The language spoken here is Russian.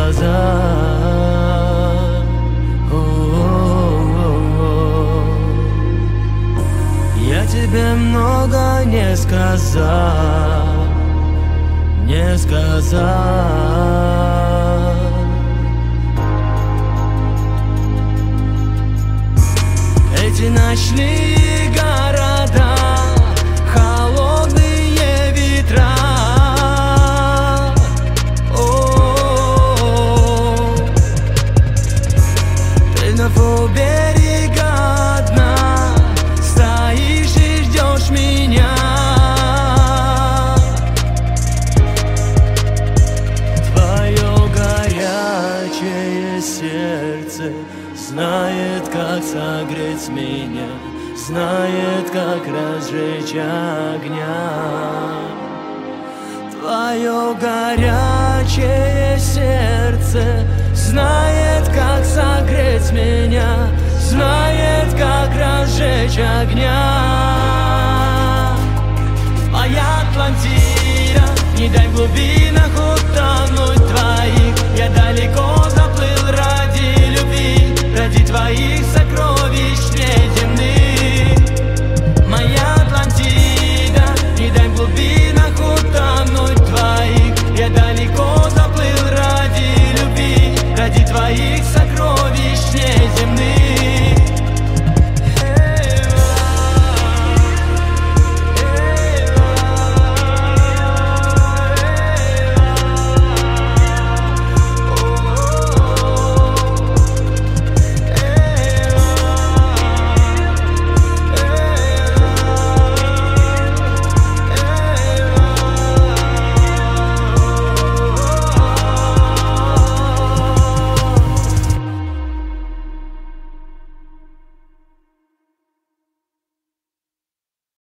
сказать. Я тебе много не сказал, не сказал. Эти ночные города, холодные ветра, ты на полберега одна стоишь и ждешь меня. Твое горячее сердце знает, как согреть меня, знает, как разжечь огня. Твое горячее сердце знает, как согреть меня, знает, как разжечь огня.